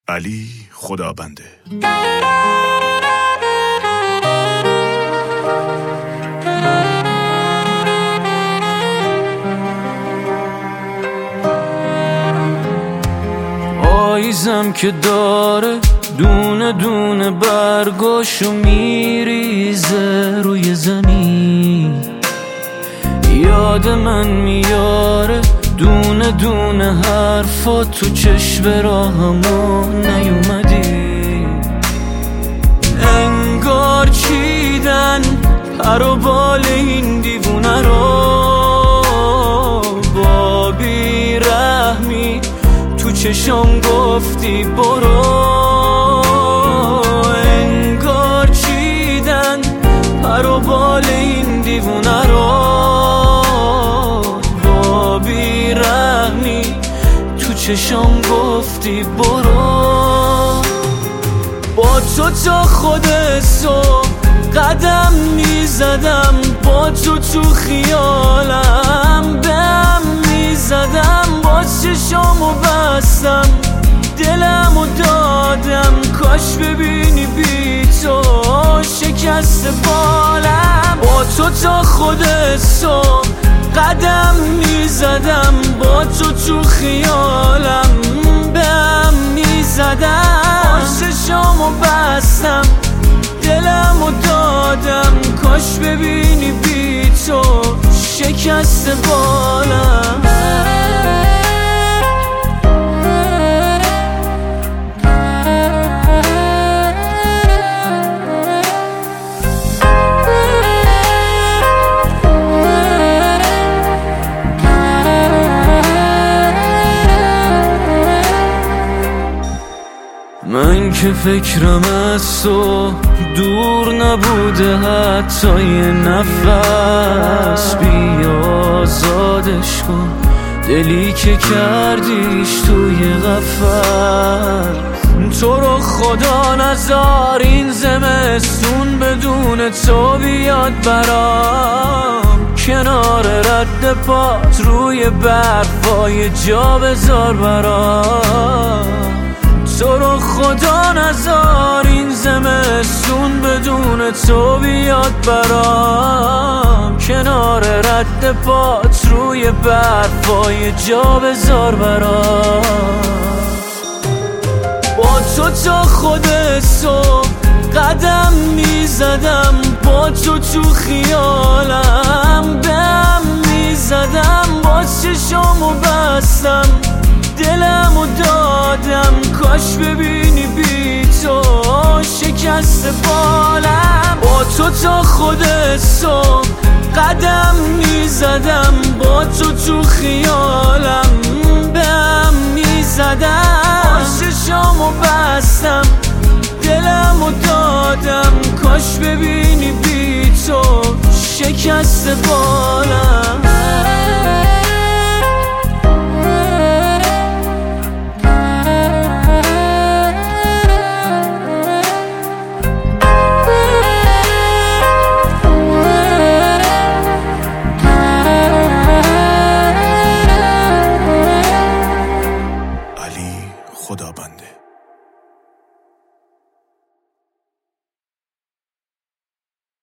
علی خدابنده. آیزم که داره دونه دونه برگاشو میریزه روی زمین، یاد من میاره دونه دونه حرفا تو چشم راهمو نیومدی. انگار چیدن پر و بال این دیوونه رو، با بیرحمی تو چشم گفتی برو. انگار چیدن پر و بال این دیوونه رو، با بیرحمی تو چشم گفتی برو. با تو تا خود صبح قدم میزدم، با تو خیالم بهم میزدم، با چشامو بستم دلمو دادم. کاش ببینی بی تو شکست بالم. با تو تا خود صبح قدم میزدم، با تو خیالم بهم میزدم، با چشامو بستم دلمو دادم. کاش ببینی بی تو شکست بالم. من که فکرم از تو دور نبوده حتی یه نفس، بیا آزادش کن دلی که کردیش توی قفس. تو رو خدا نذار این زمستون بدون تو بیاد برام، کنار رد پات روی برفای جا بذار برام. تو رو خدا نذار این زمستون بدون تو بیاد برام، کنار رد پات روی برفای جا بذار برام. با تو تا خود صبح قدم میزدم، با تو خیالم بهم میزدم، با چشامو بستم دلمو دادم. کاش ببینی بی تو شکست بالم. با تو تا خود صبح قدم میزدم، با تو خیالم بهم میزدم، با چشامو بستم دلمو دادم. کاش ببینی بی تو شکست بالم.